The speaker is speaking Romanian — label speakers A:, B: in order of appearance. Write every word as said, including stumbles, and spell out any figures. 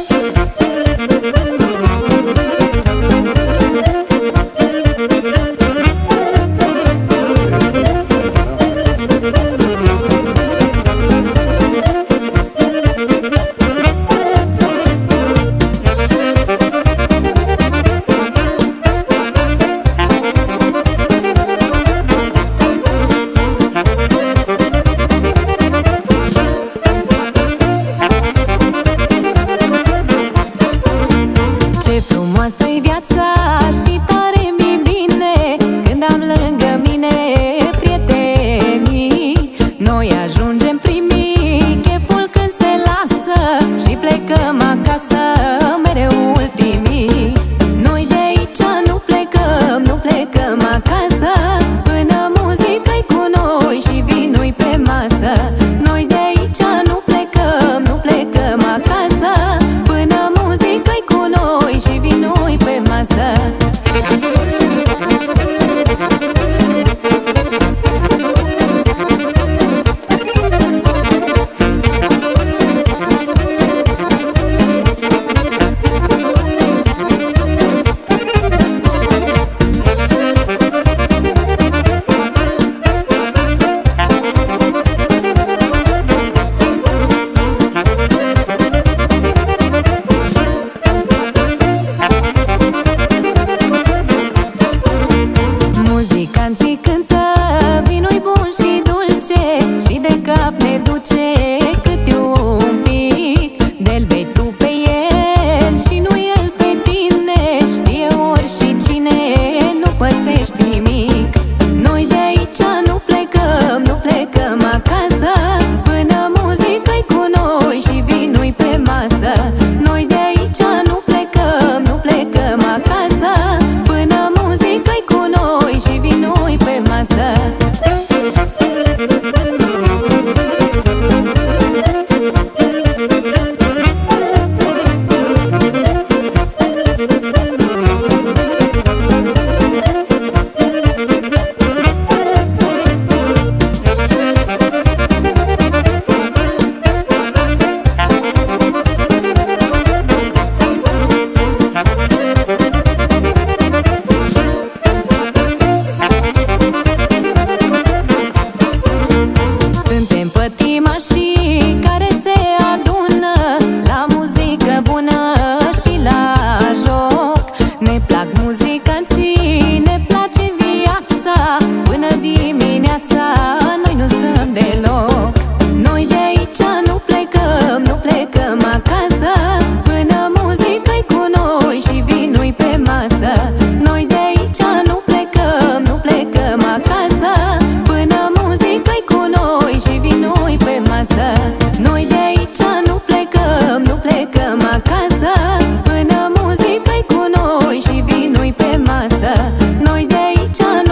A: Frumoasă-i viața și tare mi bine când am lângă mine prietenii. Noi ajungem primii, cheful când se lasă și plecăm acasă mereu ultimii. Noi de aici nu plecăm, nu plecăm acasă până muzica-i cu noi și vinul-i pe masă. Noi de aici nu plecăm, nu plecăm acasă până muzica-i cu noi și vinul-i pe masă. Muzicanții cântă, vinul-i bun și dulce și de cap ne duce câte un pic. De-l bei tu pe el și nu el pe tine, știe oricine, nu pățești nimic. Noi de aici nu plecăm, nu plecăm acasă până muzica-i cu noi și vinul-i pe masă. Noi de aici nu plecăm, nu plecăm acasă până muzica-i cu noi și vinul-i pe masă. Suntem pătimașii care se adună la muzică bună și la joc. Ne plac muzicanții, ne place viața, până dimineața noi nu stăm deloc. Noi de aici nu plecăm, nu plecăm acasă până muzica-i cu noi și vinul-i pe masă. Noi de aici nu plecăm, nu plecăm acasă până muzica-i cu noi și vinul-i pe masă. Noi de aici nu plecăm, nu plecăm acasă până muzica-i cu noi și vinul-i pe masă. Noi de aici